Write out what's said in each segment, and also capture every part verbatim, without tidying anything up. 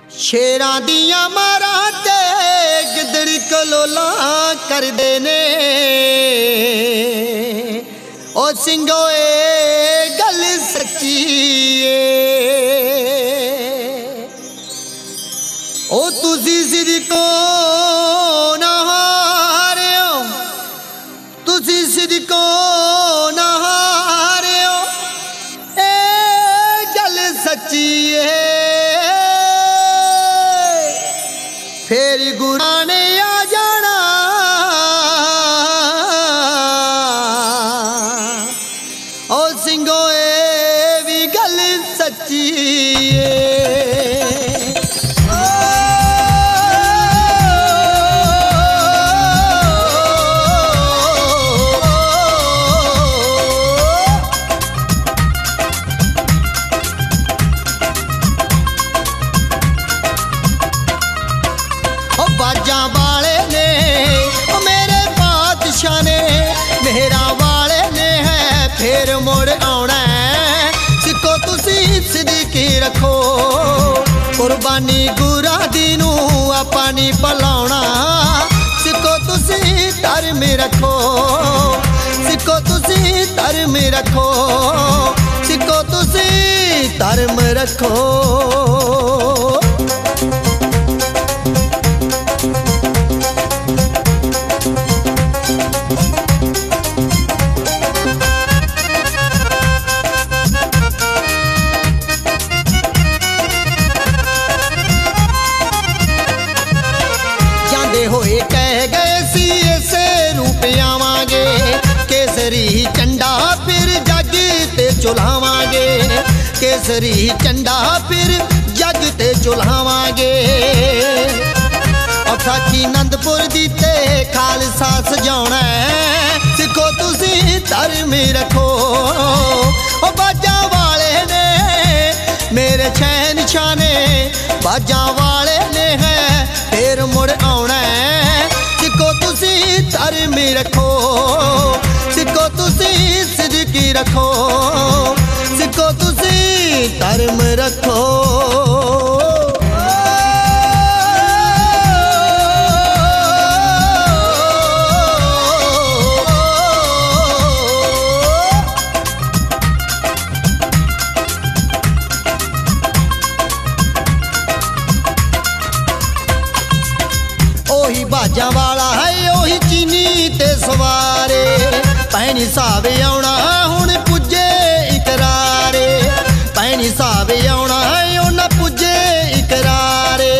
शेरां दियां मारां ते गिदड़ कलोला करदे ने। ओ सिंघो ए गल सच्ची ए, ओ तुसी सिदको ना हारियो, तुसी सिदको ना हारियो, ए गल सच्ची ए। फिर गुरां ने आ जाना, ओ सिंघो ए भी गल सच्ची ए। बाजा वाले ने मेरे बादशाह ने, मेहरा वाले ने है फिर मुड़ आना है। सिक्को तुसी सिद्दीकी रखो, कुर्बानी गुरा दी नू अपनी भलाउना। सिक्को तुसी धर्म रखो, सिक्को तुसी धर्म रखो, सिक्को तुसी धर्म रखो। होए कह गए सी ऐसे रूप आवांगे, केसरी चंडा फिर जग ते चुलावांगे, केसरी चंडा फिर जग ते चुलावांगे। अखाकी नंदपुर दी ते खालसा सजाउणा है। सिक्खो तुसी धर्म रखो, ओ बाजा वाले ने मेरे छैन छाने, बाजा वाले ने है फिर मुड़ आना है। सिक्को तुसी धर्म रखो, सिक्को तुसी सिद्दीकी रखो, सिक्को तुसी धर्म रखो। ओही बाजा वाला है ओही चीनी ते सवारे, भैनी सावे आउणा हुण पुजे इकरारे, भैनी सावे आउणा है उन्हां पुजे इकरारे।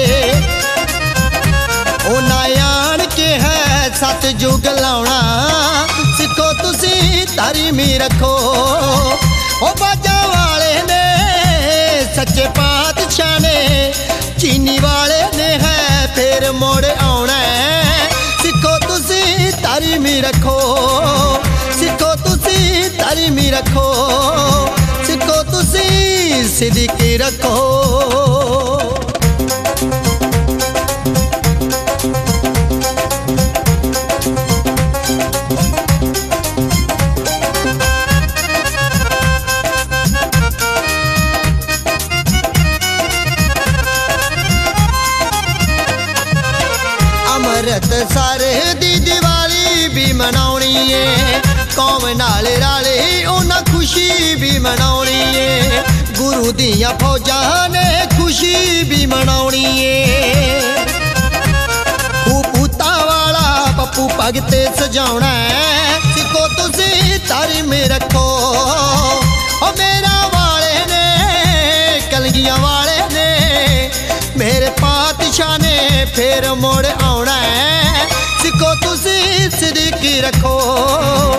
उन्हां आण के है सत जुग लाउणा। सिक्खो तुसी धर्म रखो, ओ बाजा वाले ने सच्चे पातशाह ने, चीनी वाले ने है फिर मुड़ आना है। सिक्खो तुसी धर्म रखो, सिक्खो तुसी धर्म रखो, सिक्खो तुसी सिद्दीकी रखो। अमृतसर दी दिवाली भी मनाउणी है, कौम नाल राले उन्हां खुशी भी मनाउणी है। गुरु दियां फौजां ने खुशी भी मनाउणी है। पूता वाला पप्पू भगते सजाउणा है। सिक्खो तुसी धर्म रखो, ओ मेरा वाले ने कलगियां वाले ने मेरे पातशाह ने फिर मुड़ आना है। सिक्खो तुसी सिद्दीकी रखो,